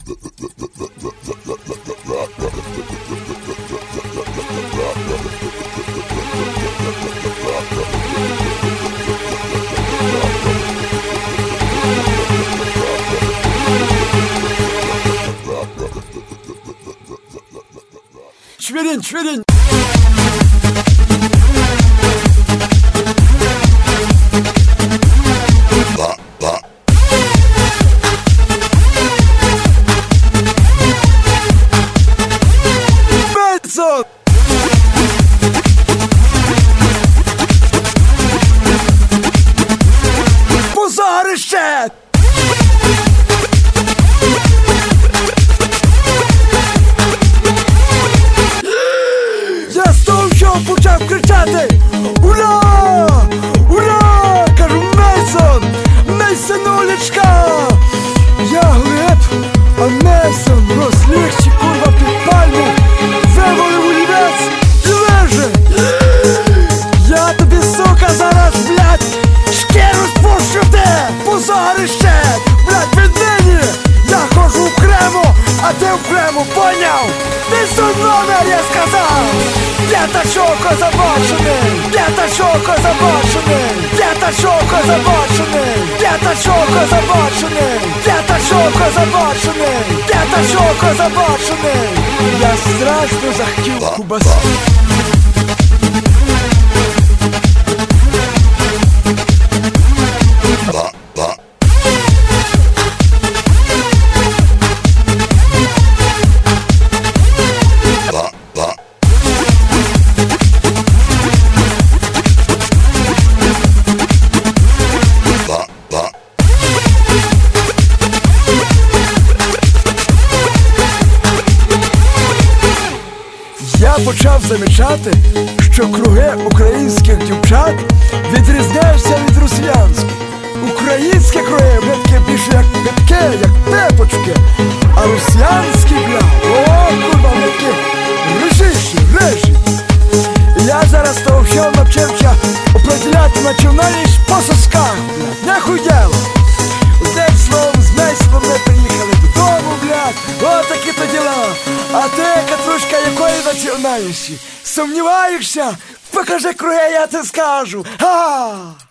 Çverin, çverin. Benson! Позорище! Я з того, що почав кричати: ура! Ура! Кажу: Мейсон! Мейсонулечка! Я Глеб, а Мейсон розлігчі, курва, під пальму, вивалив олівець і лежи! Я тобі, сука, зараз, блядь, шкіру спущу те! Позорище! Блядь, віднині я хожу окремо, а ти окремо, поняв? Мейсон номер, я сказав! П'ятачок озабочений! П'ятачок озабочений! П'ятачок озабочений! П'ятачок озабочений! П'ятачок озабочений! П'ятачок озабочений! Я страшно захотів кубасу. Я почав замічати, що круги українських дівчат відрізняються від росіянських. Українські круги, блядь, такі більше як петки, як пепочки, а росіянські, блядь, о, курва, вони такі рижі. Я зараз того всього навчився определяти національність по сосках, блядь, нахуй діло. Одним словом, з Мейсоном ми приїхали додому, блядь, отакі то діла. А ти, Катрушка, якої національності? Сумніваєшся? Покажи круги, я це скажу. Ха!